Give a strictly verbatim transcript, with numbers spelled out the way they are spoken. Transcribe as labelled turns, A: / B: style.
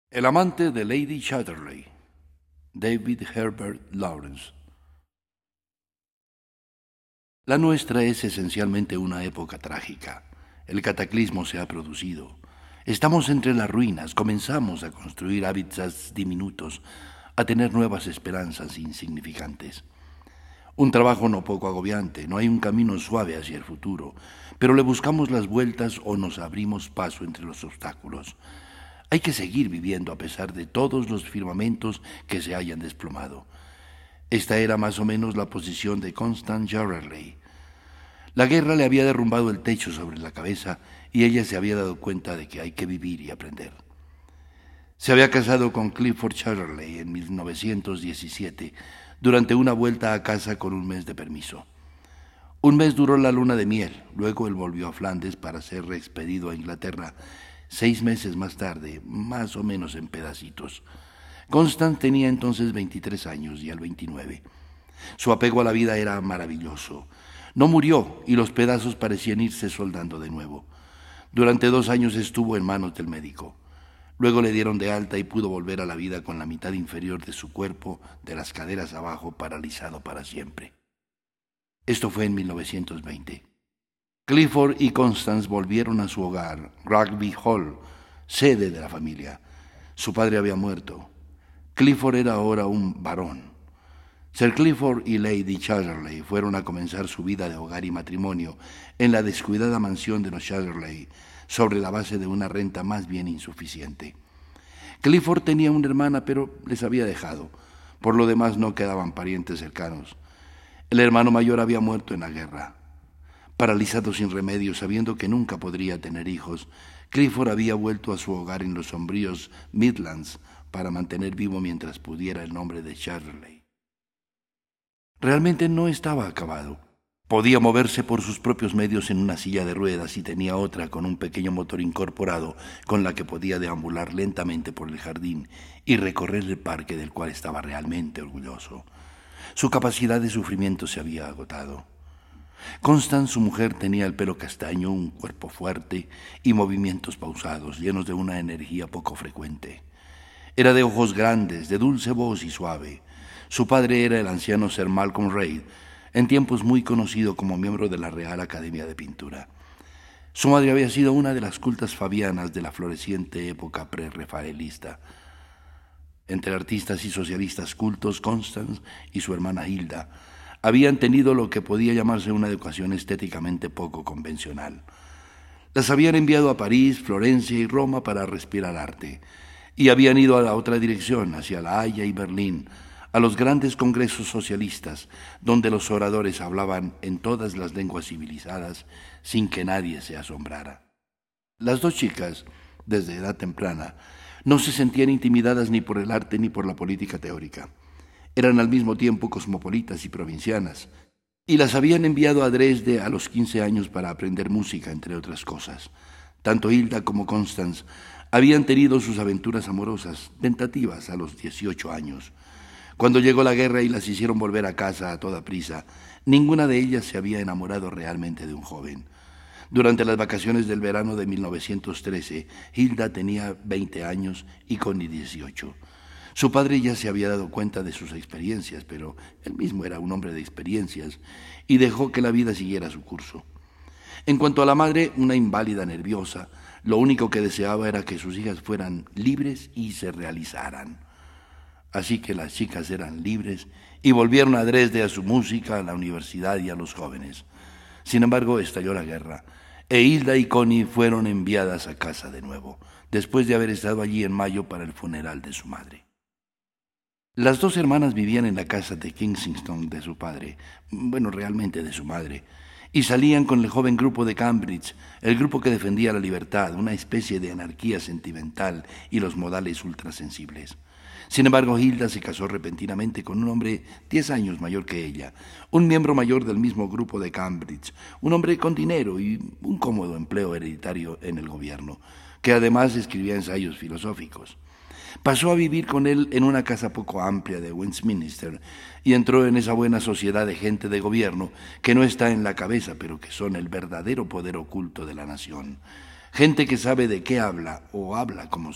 A: El amante de Lady Chatterley, David Herbert Lawrence. La nuestra es esencialmente una época trágica. El cataclismo se ha producido. Estamos entre las ruinas, comenzamos a construir hábitats diminutos, a tener nuevas esperanzas insignificantes. Un trabajo no poco agobiante, no hay un camino suave hacia el futuro, pero le buscamos las vueltas o nos abrimos paso entre los obstáculos. Hay que seguir viviendo a pesar de todos los firmamentos que se hayan desplomado. Esta era más o menos la posición de Constance Chatterley. La guerra le había derrumbado el techo sobre la cabeza y ella se había dado cuenta de que hay que vivir y aprender. Se había casado con Clifford Chatterley en mil novecientos diecisiete durante una vuelta a casa con un mes de permiso. Un mes duró la luna de miel, luego él volvió a Flandes para ser reexpedido a Inglaterra. Seis meses más tarde, más o menos en pedacitos. Constance tenía entonces veintitrés años y él veintinueve. Su apego a la vida era maravilloso. No murió y los pedazos parecían irse soldando de nuevo. Durante dos años estuvo en manos del médico. Luego le dieron de alta y pudo volver a la vida con la mitad inferior de su cuerpo, de las caderas abajo, paralizado para siempre. Esto fue en mil novecientos veinte. Clifford y Constance volvieron a su hogar, Rugby Hall, sede de la familia. Su padre había muerto. Clifford era ahora un varón. Sir Clifford y Lady Chatterley fueron a comenzar su vida de hogar y matrimonio en la descuidada mansión de los Chatterley, sobre la base de una renta más bien insuficiente. Clifford tenía una hermana, pero les había dejado. Por lo demás no quedaban parientes cercanos. El hermano mayor había muerto en la guerra. Paralizado sin remedio, sabiendo que nunca podría tener hijos, Clifford había vuelto a su hogar en los sombríos Midlands para mantener vivo mientras pudiera el nombre de Chatterley. Realmente no estaba acabado. Podía moverse por sus propios medios en una silla de ruedas y tenía otra con un pequeño motor incorporado con la que podía deambular lentamente por el jardín y recorrer el parque del cual estaba realmente orgulloso. Su capacidad de sufrimiento se había agotado. Constance, su mujer, tenía el pelo castaño, un cuerpo fuerte y movimientos pausados, llenos de una energía poco frecuente. Era de ojos grandes, de dulce voz y suave. Su padre era el anciano Sir Malcolm Reid, en tiempos muy conocido como miembro de la Real Academia de Pintura. Su madre había sido una de las cultas fabianas de la floreciente época pre-rafaelista. Entre artistas y socialistas cultos, Constance y su hermana Hilda habían tenido lo que podía llamarse una educación estéticamente poco convencional. Las habían enviado a París, Florencia y Roma para respirar arte, y habían ido a la otra dirección, hacia La Haya y Berlín, a los grandes congresos socialistas, donde los oradores hablaban en todas las lenguas civilizadas sin que nadie se asombrara. Las dos chicas, desde edad temprana, no se sentían intimidadas ni por el arte ni por la política teórica. Eran al mismo tiempo cosmopolitas y provincianas, y las habían enviado a Dresde a los quince años para aprender música, entre otras cosas. Tanto Hilda como Constance habían tenido sus aventuras amorosas, tentativas, a los dieciocho años. Cuando llegó la guerra y las hicieron volver a casa a toda prisa, ninguna de ellas se había enamorado realmente de un joven. Durante las vacaciones del verano de mil novecientos trece, Hilda tenía veinte años y Connie dieciocho. Su padre ya se había dado cuenta de sus experiencias, pero él mismo era un hombre de experiencias y dejó que la vida siguiera su curso. En cuanto a la madre, una inválida nerviosa, lo único que deseaba era que sus hijas fueran libres y se realizaran. Así que las chicas eran libres y volvieron a Dresde a su música, a la universidad y a los jóvenes. Sin embargo, estalló la guerra, e Hilda y Connie fueron enviadas a casa de nuevo, después de haber estado allí en mayo para el funeral de su madre. Las dos hermanas vivían en la casa de Kensington de su padre, bueno, realmente de su madre, y salían con el joven grupo de Cambridge, el grupo que defendía la libertad, una especie de anarquía sentimental y los modales ultrasensibles. Sin embargo, Hilda se casó repentinamente con un hombre diez años mayor que ella, un miembro mayor del mismo grupo de Cambridge, un hombre con dinero y un cómodo empleo hereditario en el gobierno, que además escribía ensayos filosóficos. Pasó a vivir con él en una casa poco amplia de Westminster y entró en esa buena sociedad de gente de gobierno que no está en la cabeza, pero que son el verdadero poder oculto de la nación. Gente que sabe de qué habla o habla como